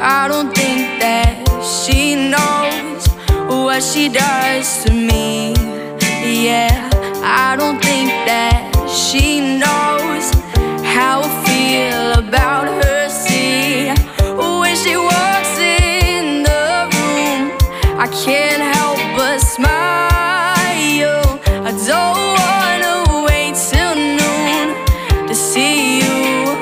I don't think that she knows what she does to me. Yeah, I don't think that she knows how I feel about her. See, when she walks in the room, I can't help but smile. I don't wanna wait till noon to see you,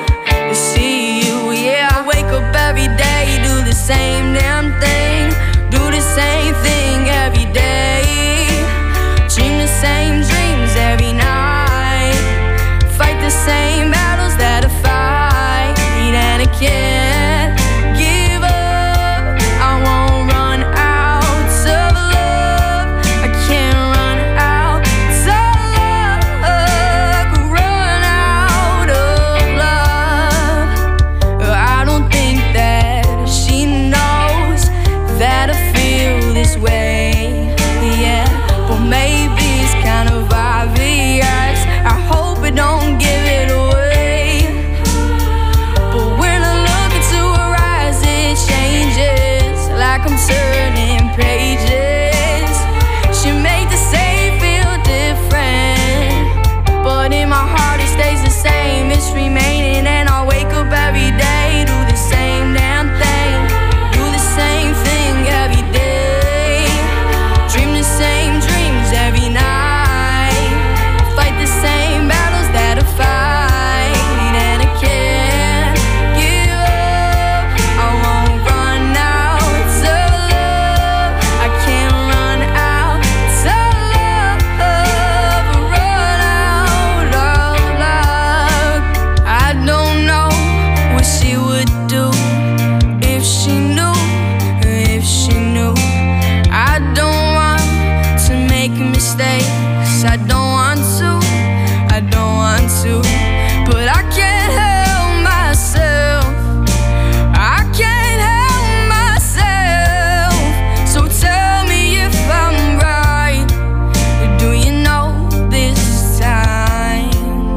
yeah. I wake up every day, do the same damn thing, do the same thing every day, dream the same dreams every night, fight the same battles that I fight, and I can't give up. I won't run out of love. I can't run out of love. Run out of love. I don't think that she knows that I feel this way. Yeah, but maybe it's kind of obvious. I hope I don't give it away. But when I look into her eyes, it changes, like I'm turning pages. She made the same feel different, but in my heart it stays the same. It's remaining, and I wake up every day, do the same damn thing, do the same thing every day, dream the same dreams every night, fight the same battles that I fight, and I can't give up. I won't run out of love. I can't run out of love. Run out of love. I don't know what she would do if she knew, if she knew. I don't want to make mistakes. I don't want to, I don't want to, but I can't help myself. I can't help myself. So tell me if I'm right. Do you know this time?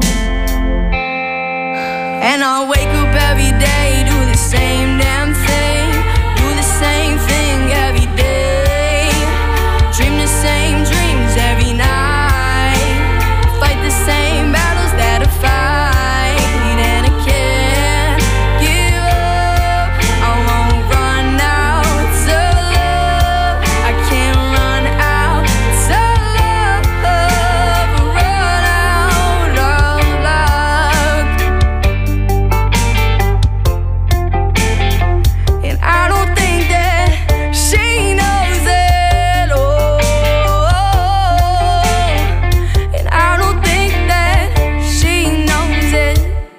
And I'll wake up every day, do the same damn thing, do the same thing every day, dream the same dreams every night, fight the same battles that I fight, and I can't give up. I won't run out of love. I can't run out of love. Run out of love. And I don't think that she knows it. And I don't think that she knows it.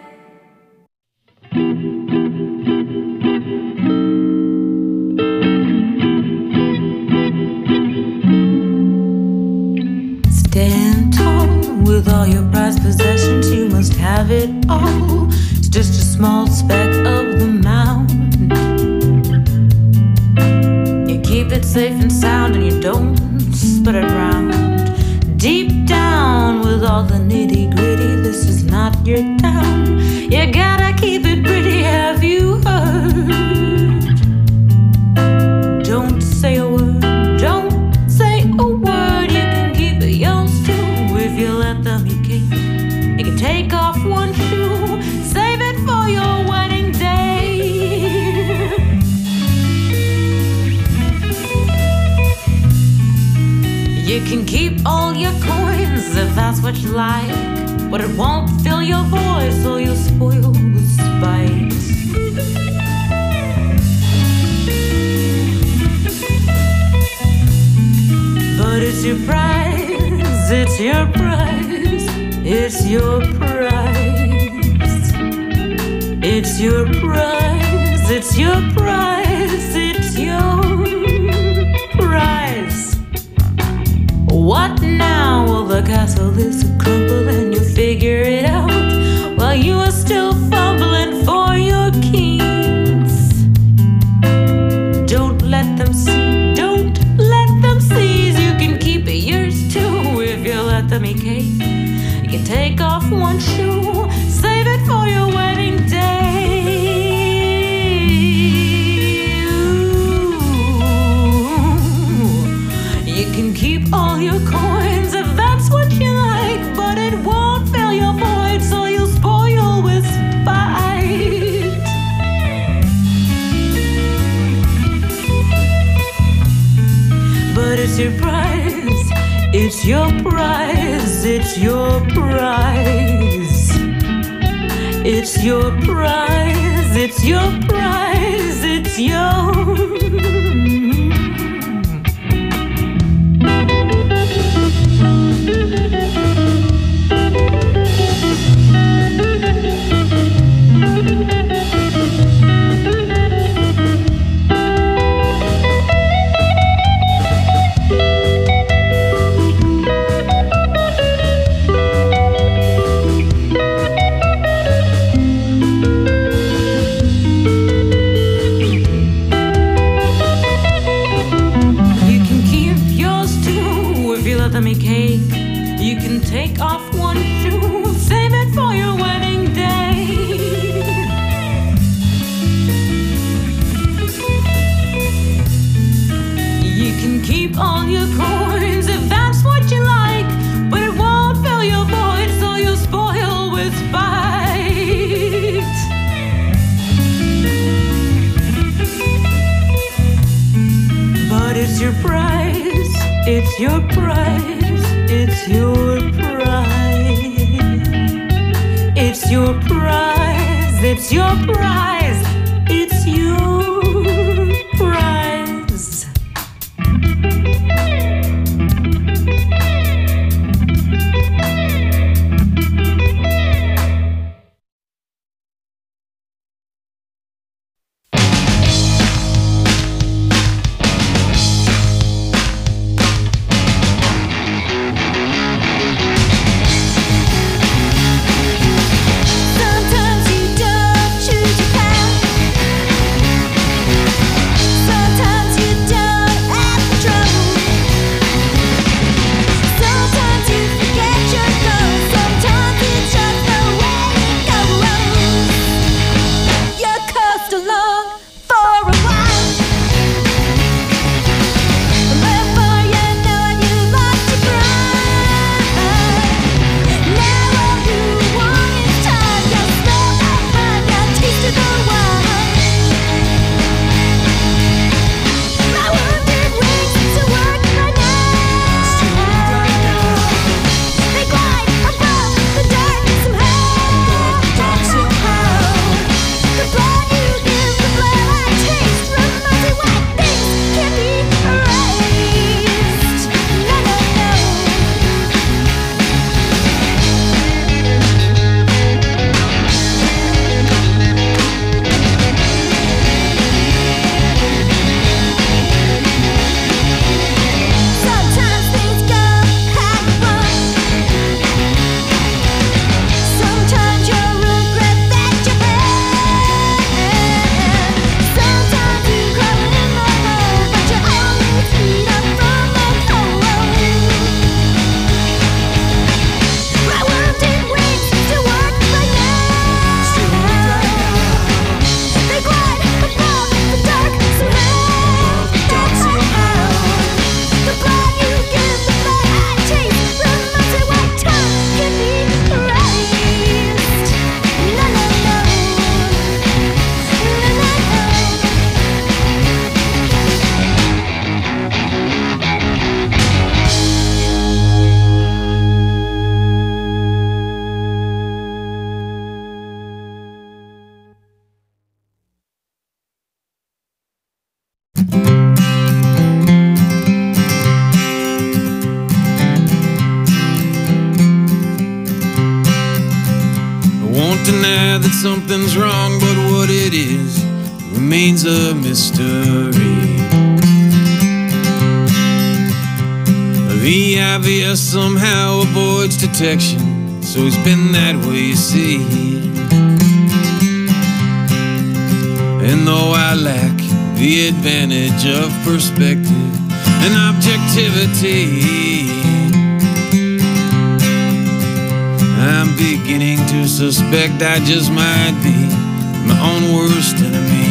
Stand tall with all your prized possessions. You must have it all. It's just a small speck of the mountain. You keep it safe and sound, and you don't spread it around. Deep down with all the nitty gritty, this is not your town. You gotta keep it pretty. Have you heard? Don't say a word. Don't say a word. You can keep it yours too. If you let them, you can. You can take off one shoe, save it for your wedding day. You can keep all your coins if that's what you like, but it won't fill your voice, or you'll spoil the spice. But it's your prize, it's your prize, it's your prize, it's your prize, it's your prize, it's your prize. What now? Well, the castle is crumble and you figure it out while you are still fumbling for your keys. Don't let them see, don't let them seize. You can keep it yours too if you let them eat cake. You can take off one shoe, save it for your wedding day. it's your prize. It's your prize. It's your prize. It's your prize. It's your prize. It's your. Take off one shoe, save it for your wedding day. You can keep all your coins if that's what you like, but it won't fill your void, so you'll spoil with spite. But it's your prize, it's your prize. It's your prize. It's your prize. It's your prize. It's your prize. Deny that something's wrong, but what it is remains a mystery. The obvious somehow avoids detection, so it's been that way, you see. And though I lack the advantage of perspective and objectivity, I'm beginning to suspect I just might be my own worst enemy.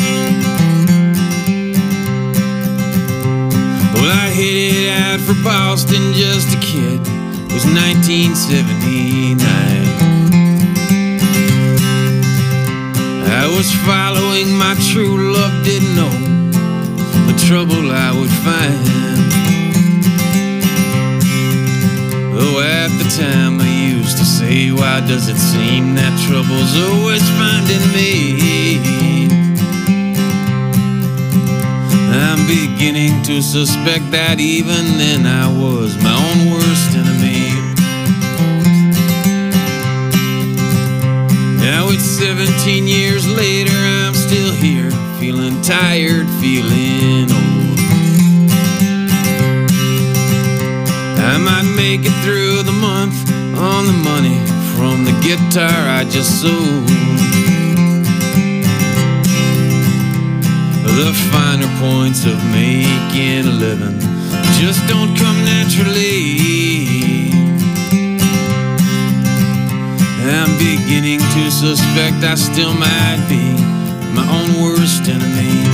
Well, I headed out for Boston just a kid. It was 1979. I was following my true love, didn't know the trouble I would find. Though at the time I used to say, why does it seem that trouble's always finding me? I'm beginning to suspect that even then I was my own worst enemy. Now it's 17 years later, I'm still here, feeling tired, feeling old. I might make it through the month on the money from the guitar I just sold. The finer points of making a living just don't come naturally. I'm beginning to suspect I still might be my own worst enemy.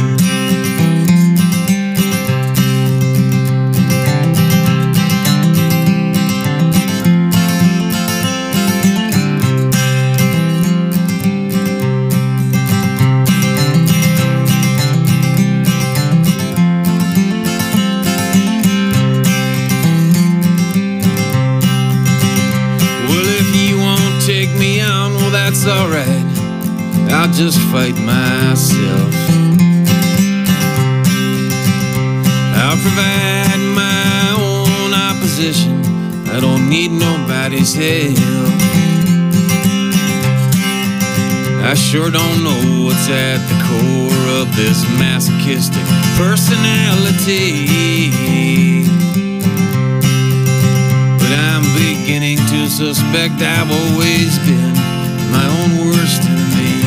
That's alright, I'll just fight myself. I'll provide my own opposition, I don't need nobody's help. I sure don't know what's at the core of this masochistic personality, but I'm beginning to suspect I've always been my own worst enemy.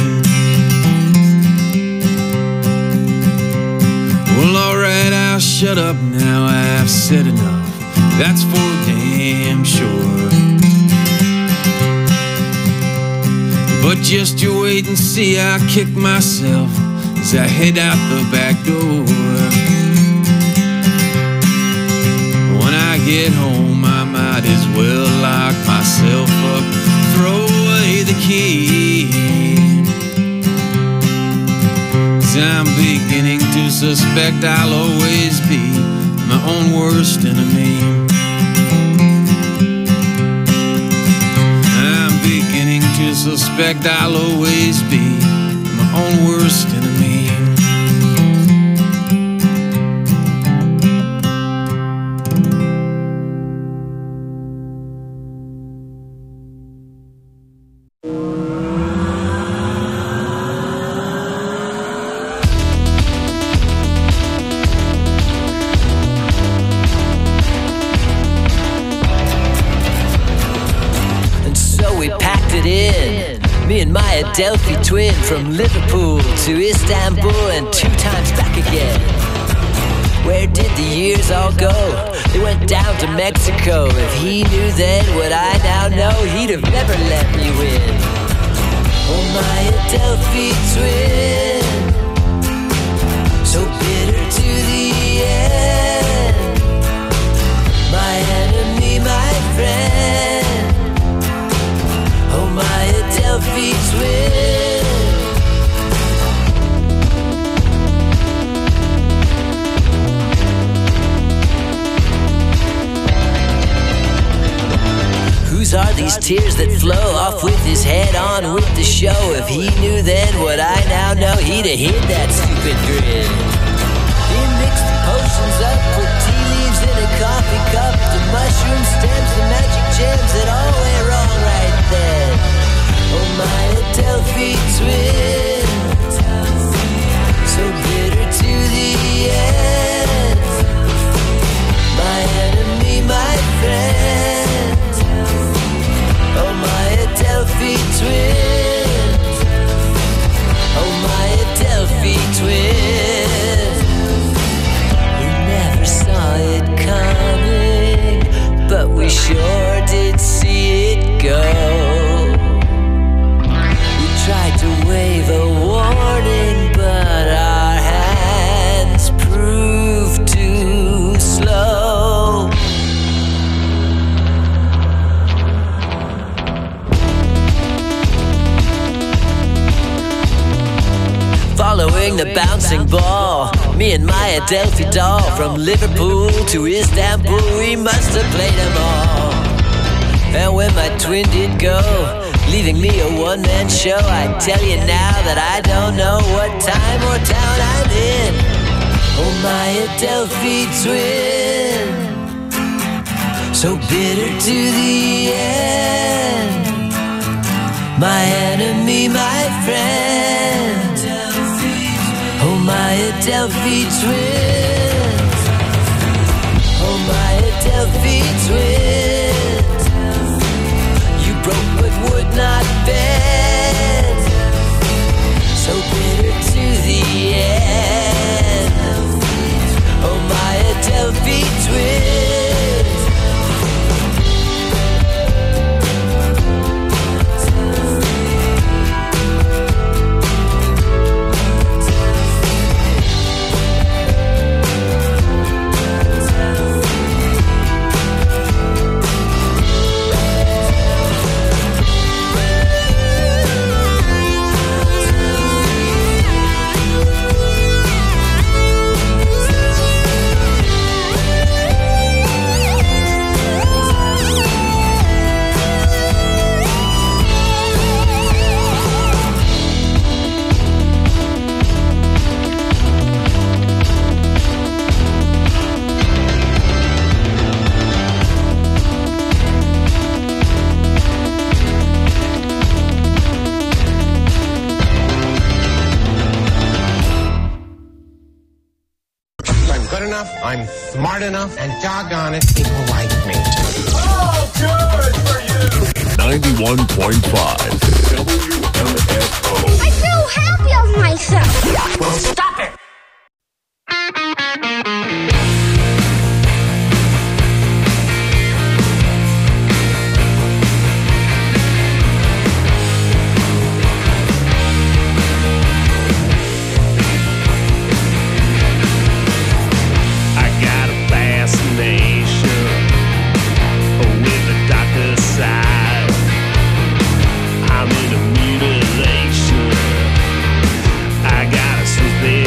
Well, alright, I'll shut up now, I've said enough, that's for damn sure. But just you wait and see, I'll kick myself as I head out the back door. When I get home, I might as well lock myself up, throw away the key. 'Cause I'm beginning to suspect I'll always be my own worst enemy. I'm beginning to suspect I'll always be my own worst enemy. Delphi twin from Liverpool to Istanbul and 2 times back again. Where did the years all go? They went down to Mexico. If he knew then what I now know, he'd have never let me win. Oh, my Delphi twin, so bitter to the end. My enemy, my friend. Oh, my Delphi twin. Whose are these tears that flow off with his head on with the show? If he knew then what I now know, he'd have hid that stupid grin. He mixed the potions up, put tea leaves in a coffee cup, the mushroom stems, the magic gems that all went wrong right then. Oh, my Delphi twin, so bitter to the end. My enemy, my friend. Oh, my Delphi twin. Oh, my Delphi twin. We never saw it coming, but we sure did see it go. Tried to wave a warning, but our hands proved too slow. Following the bouncing ball, me and my Delphi doll, from Liverpool to Istanbul, we must have played them all. And when my twin did go, leaving me a one-man show, I tell you now that I don't know what time or town I'm in. Oh, my Adelphi twin, so bitter to the end. My enemy, my friend. Oh, my Adelphi twins. Oh, my Adelphi twins. You broke but would not bend. So bitter to the end. Oh, my Adelphi twins. I'm smart enough, and doggone it, people like me. Oh, good for you! 91.5 WMFO. I feel happy of myself. Well, stop it! I'm in a mutilation. I got a Swiss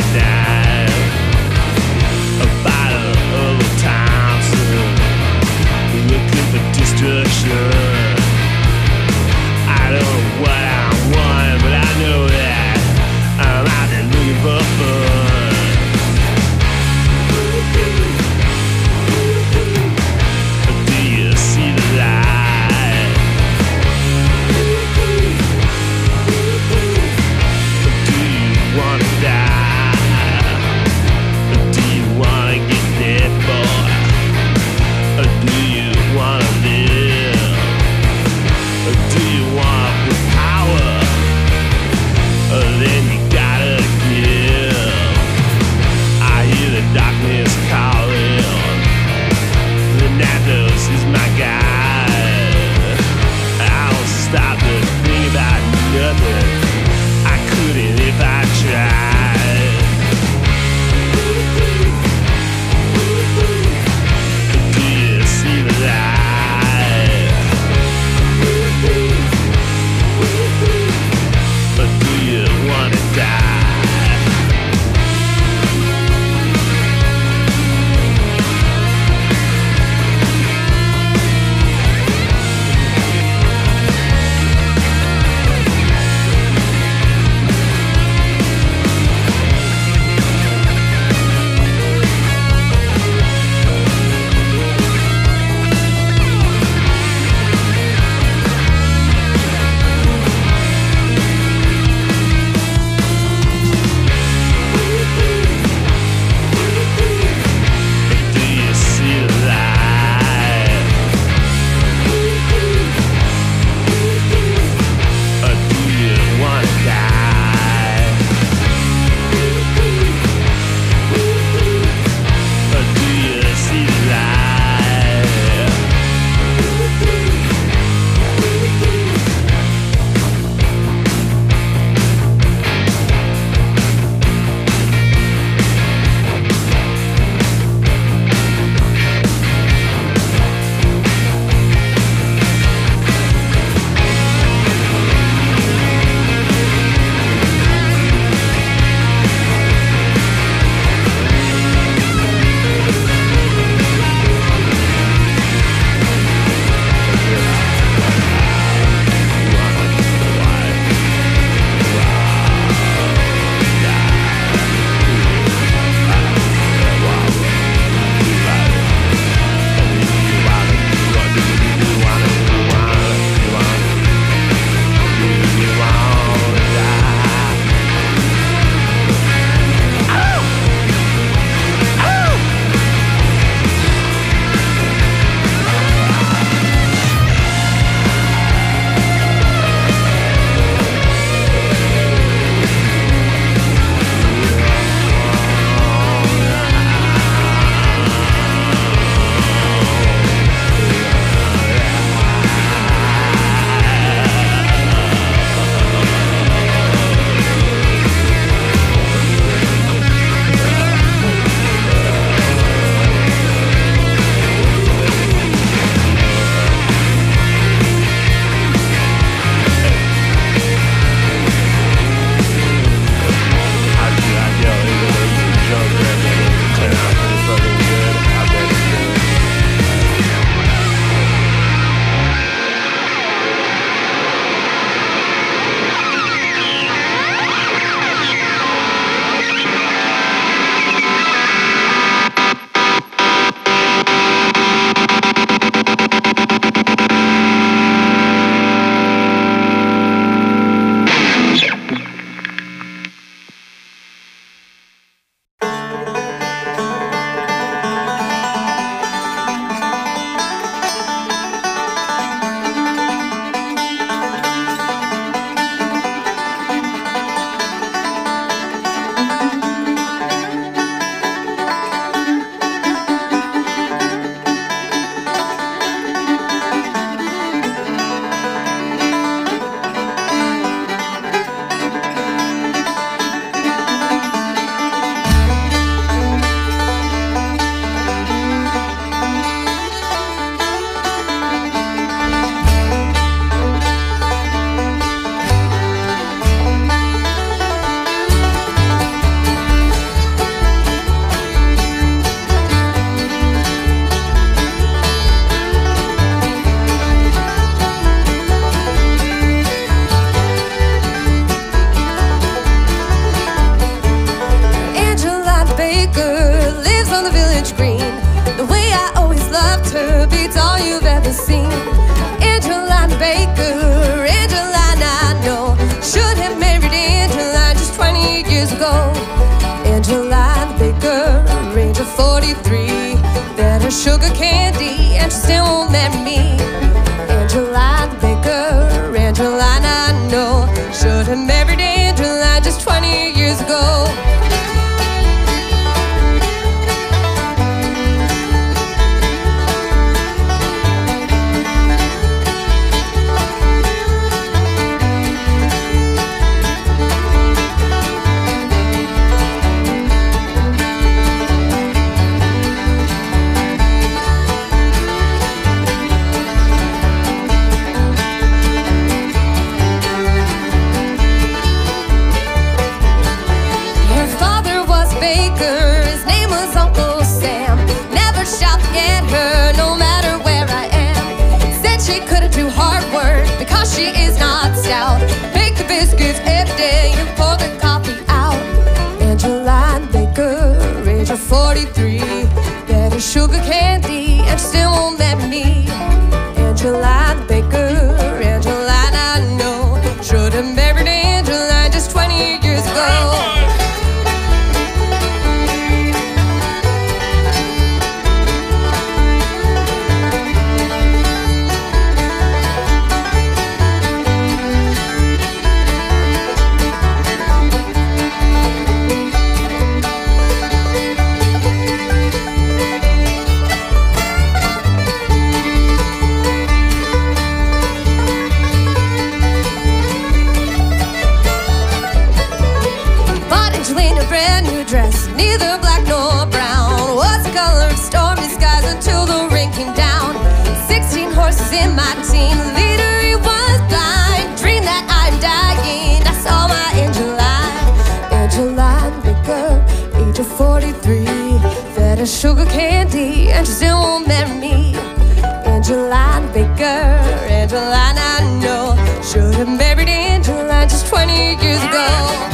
angel in a brand new dress, neither black nor brown. Was the color of stormy skies until the rain came down. 16 horses in my team, the leader he was blind. Dreamed that I'm dying, I saw my Angeline Baker, age of 43, fed her sugar candy and she still won't marry me. Angeline Baker, Angeline I know, should have married Angeline just 20 years ago.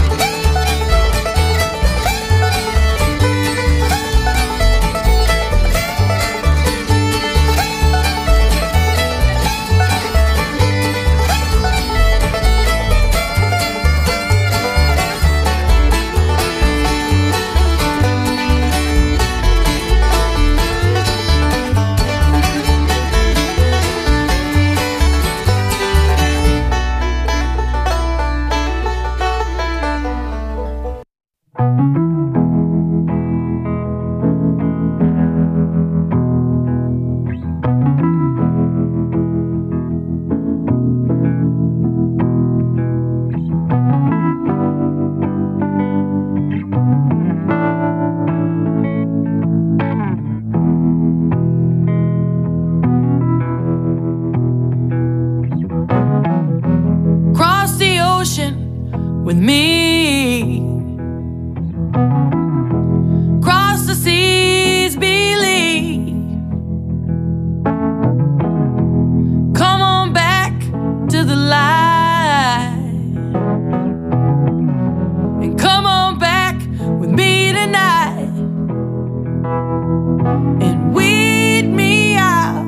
With me, cross the seas, believe. Come on back to the light, and come on back with me tonight, and weed me out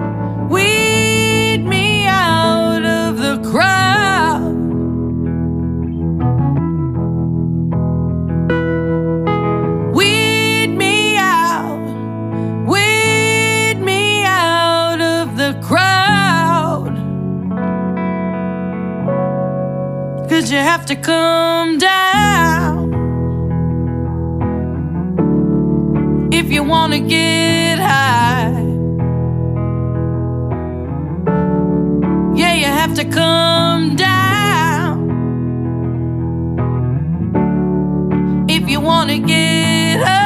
of the crowd. You have to come down if you want to get high. Yeah, you have to come down if you want to get high.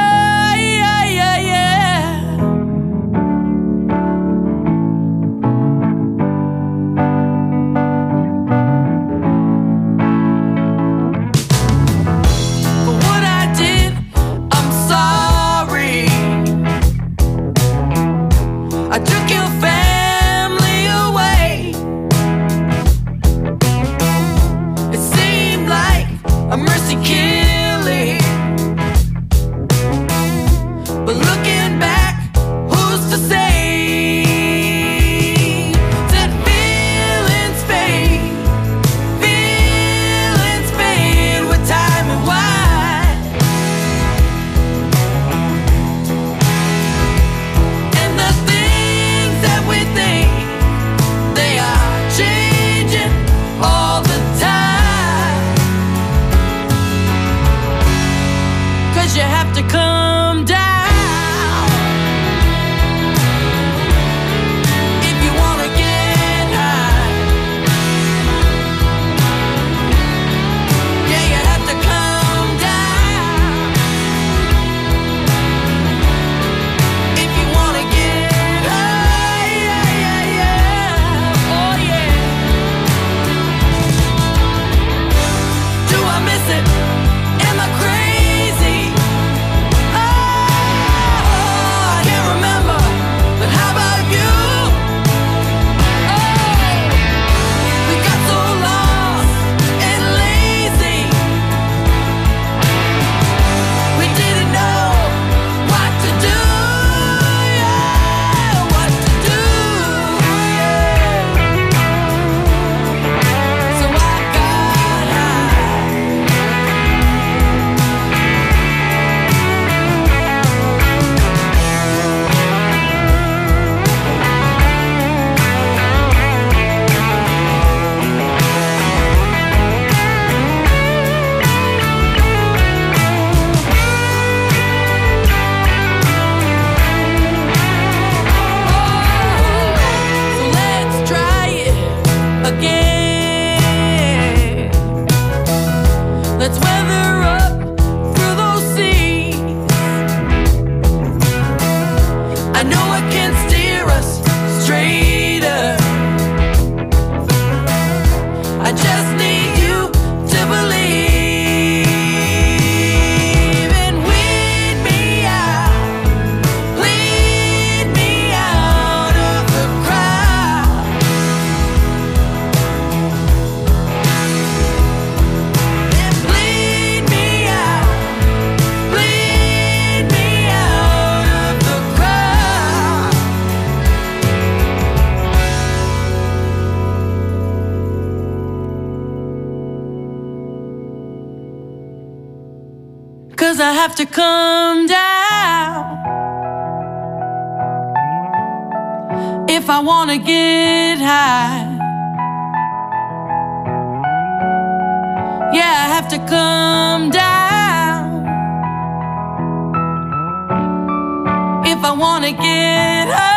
'cause I have to come down if I wanna get high. Yeah, I have to come down if I wanna get high.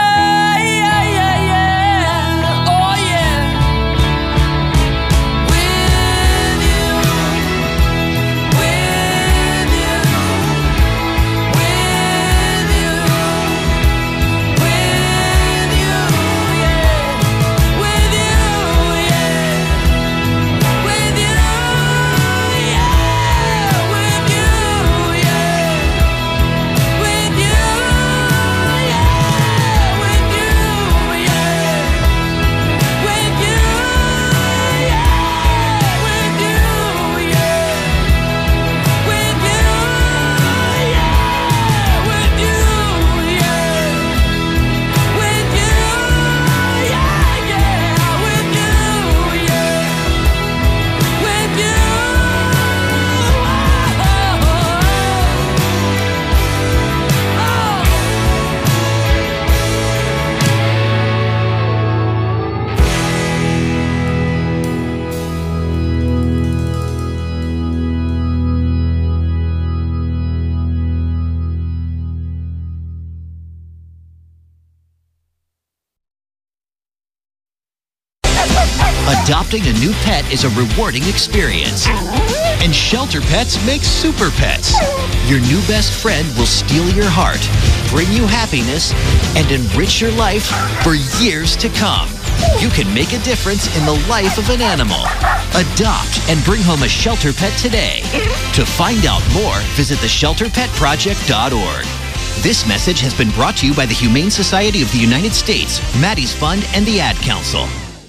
Adopting a new pet is a rewarding experience. And Shelter Pets makes super pets. Your new best friend will steal your heart, bring you happiness, and enrich your life for years to come. You can make a difference in the life of an animal. Adopt and bring home a Shelter Pet today. To find out more, visit theshelterpetproject.org. This message has been brought to you by the Humane Society of the United States, Maddie's Fund, and the Ad Council.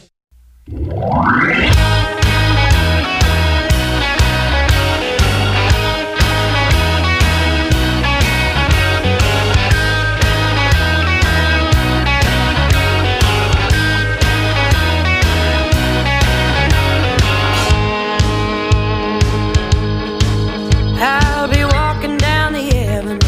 I'll be walking down the avenue,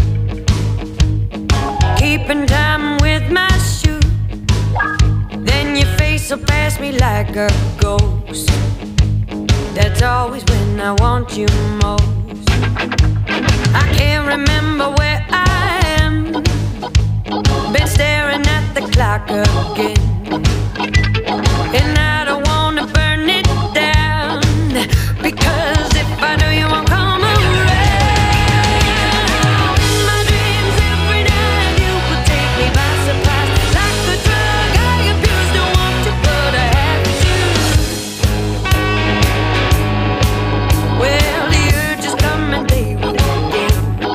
keeping time with my shoe. Then your face will pass me like a ghost. That's always when I want you most. I can't remember where I am, been staring at the clock again, and I don't wanna burn it down, because if I do you won't come around. In my dreams every night you would take me by surprise, like the drug I abused. Don't want you but I have to. Well, the urge is coming day with day,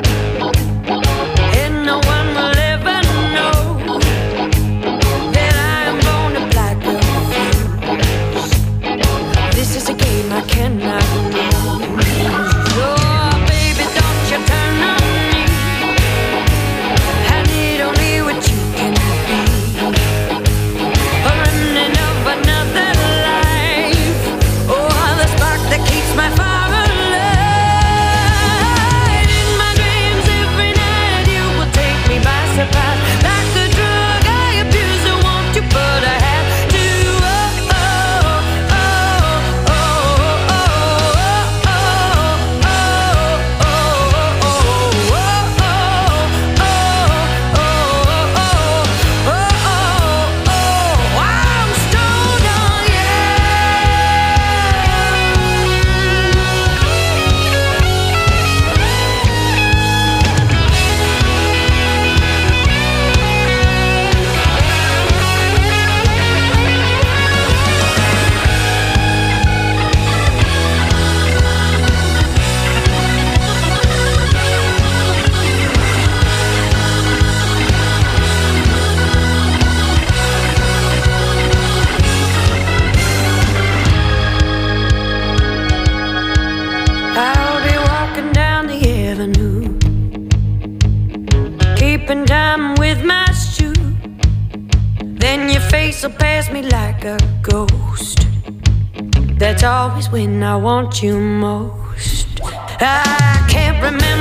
and no one will ever know that I am born to black confused. This is a game I cannot lose. Oh, baby, don't you turn on me. I need only what you can be. A remnant of another life. Oh, the spark that keeps my fire alive. In my dreams every night you will take me by surprise, like the drug I abuse. Don't want you but I have to. Oh, oh, oh, oh, oh, I'm stoned on you. I'll be walking down the avenue, keeping time with my shoe. Then your face will pass me like a ghost. That's always when I want you most. I can't remember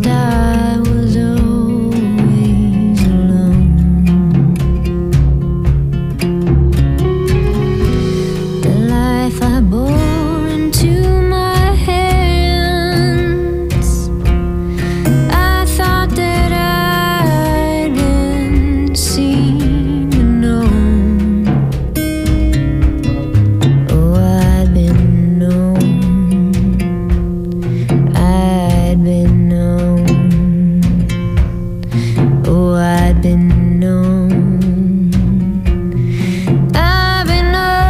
I was always alone. The life I bore into my hands, I thought that I'd been seen and known. Oh, I'd been known. I'd been known. Oh, I'd been known. I've been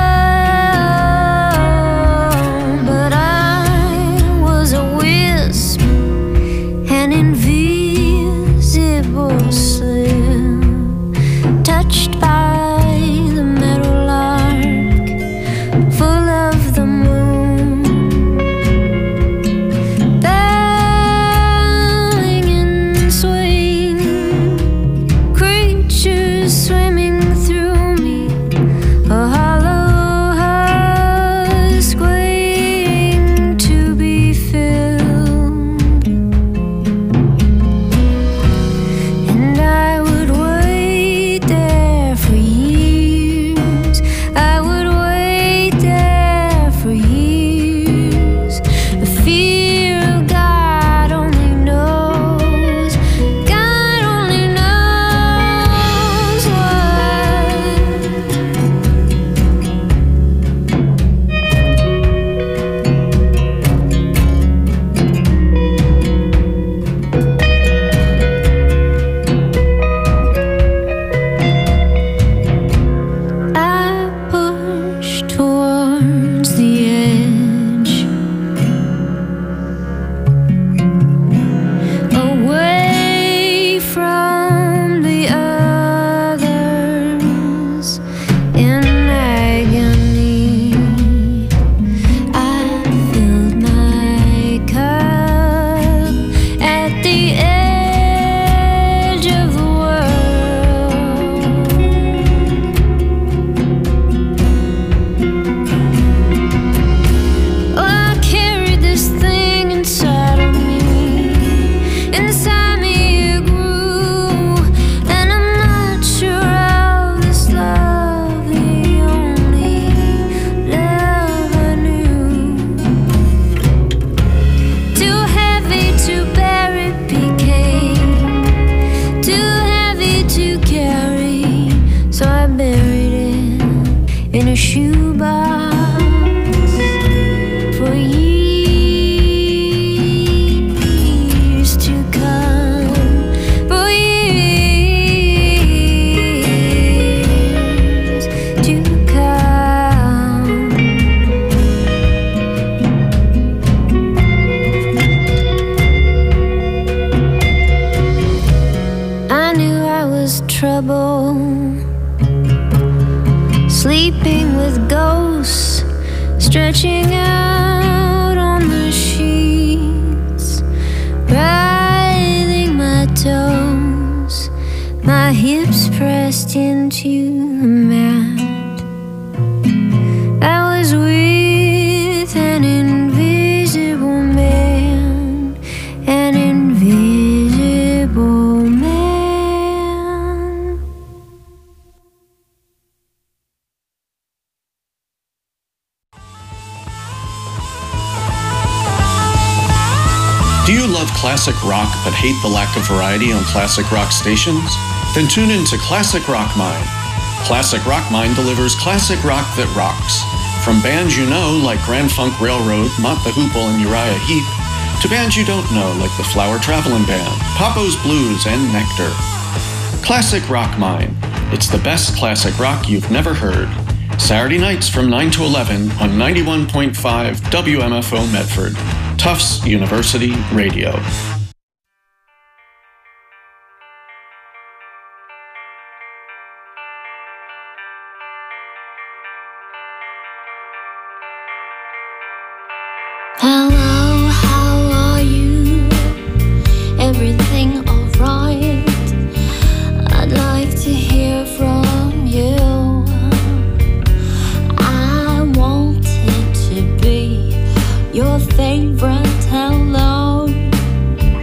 known, but I was a wisp, an invisible slip, touched by the meadow lark, full of the moon, bowing and swaying, creatures swimming through me, a hollow husk waiting to be filled. And I would wait there for years. I would wait there for years. The fear of God only knows. God only knows why. I pushed towards the edge, away from the others in agony. I filled my cup at the edge of the world. Oh, I carried this thing inside of me. Inside me it grew, and I'm not sure how this love, the only love I knew, too heavy to bear it became, too heavy to carry, so I buried it in a shoebox for years to come, for years to come. I knew I was trouble, sleeping with ghosts, stretching out on the sheets, writhing my toes, my hips pressed into the mat. I was with an invisible man, an invisible man. Do you love classic rock but hate the lack of variety on classic rock stations? Then tune in to Classic Rock Mine. Classic Rock Mine delivers classic rock that rocks. From bands you know like Grand Funk Railroad, Mott the Hoople, and Uriah Heep, to bands you don't know like the Flower Traveling Band, Papo's Blues, and Nectar. Classic Rock Mine. It's the best classic rock you've never heard. Saturday nights from 9 to 11 on 91.5 WMFO Medford. Tufts University Radio. Hello, how are you? Everything alright? I'd like to hear from you. I wanted to be your favorite hello.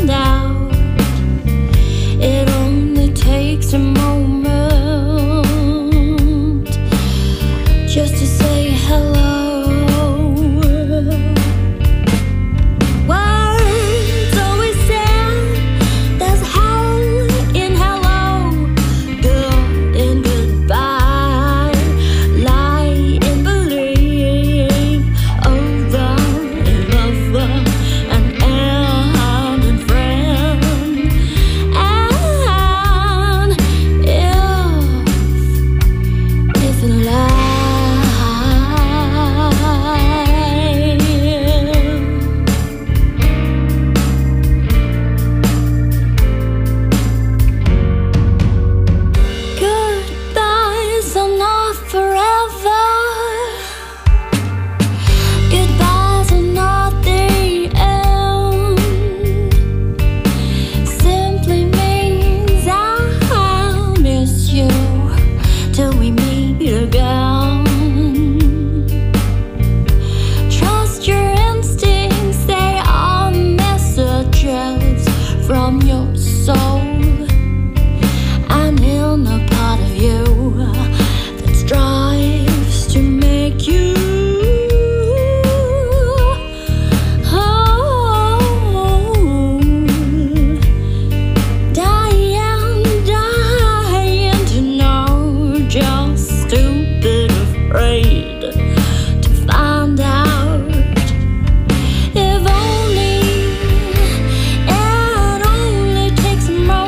find out. It only takes a moment just to say hello. Words always sound, there's hell in hello, good in goodbye, lie in believe, over in lover, and end in friend. And if in life goodbyes are not forever. Goodbyes are not the end. Simply means I'll miss you till we meet again. Trust your instincts, they are messages from your soul. And in a part of you that strives to make you whole. Dying to know, just stupid afraid to find out. If only it only takes a moment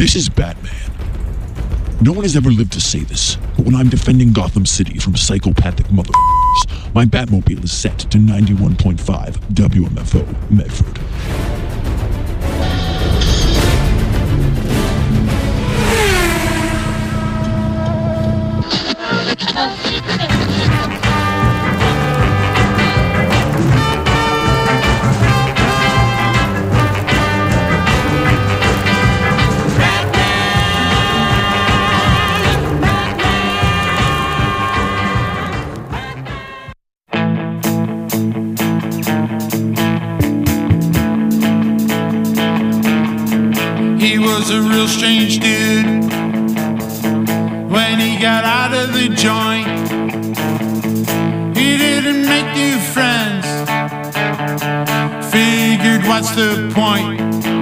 This is Batman. No one has ever lived to say this, but when I'm defending Gotham City from psychopathic motherfuckers, my Batmobile is set to 91.5 WMFO Medford. He was a real strange dude when he got out of the joint. He didn't make new friends, figured what's the point?